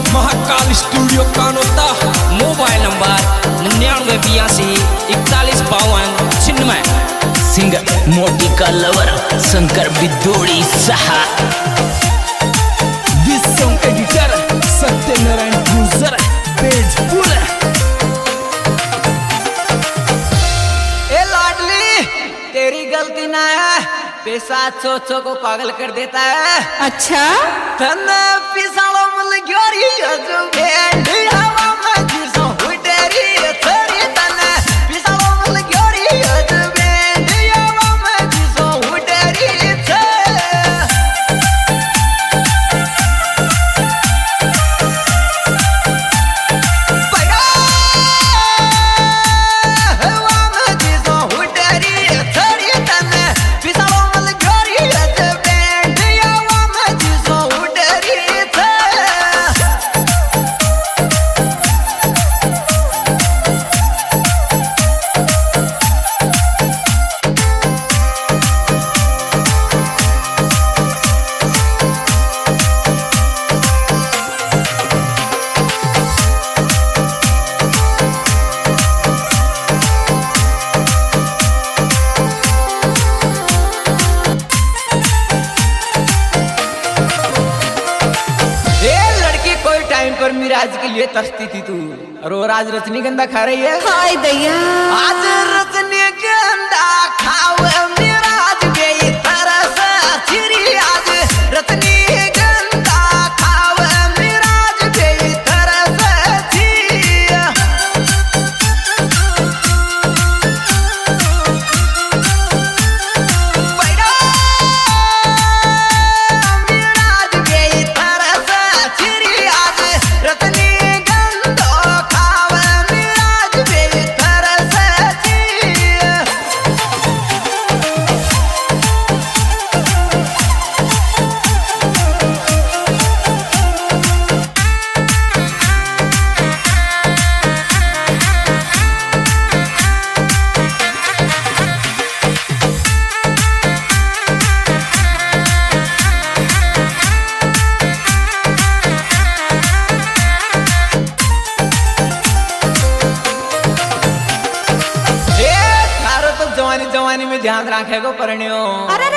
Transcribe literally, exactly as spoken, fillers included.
Mahakal studio Kanota. Mobile number निन्यानवे बयासी इकतालीस बावन छिन्नवे। सिंगर मोटी का लवर शंकर बिदोड़ी सहा। दिस सॉन्ग एडिटर सत्यनारायण गुजर पेजपुर। ए लाडली तेरी गलती ना है, पैसा सोचो को पागल कर देता है। अच्छा तन्ने पिसालो मुल ग्योरी जो बैंड हवा में जिसो हुटेरी थरी तन्ने पिसालो मुल ग्योरी जो बैंड हवा में जिसो हुटेरी थे। पैगा हवा में जिसो हुटेरी थरी तन्ने पिसालो मुल ग्योरी जो बैंड हवा में जिसो हुटेरी थे। टाइम पर मिराज के लिए तरसती थी तू, और वो आज रजनीगंधा खा रही है। हाय दैया आज रजनीगंधा खावे मिराज गई तरस चिरी। आज रजनीगंधा खावे मिराज गई तरस चिरी। बैठा मिराज गई तरस चिरी। आज रजनीगंधा खावे मिराज गई तरस चिरी। जवानी जवानी में ध्यान रखेगो परण्यो। अरे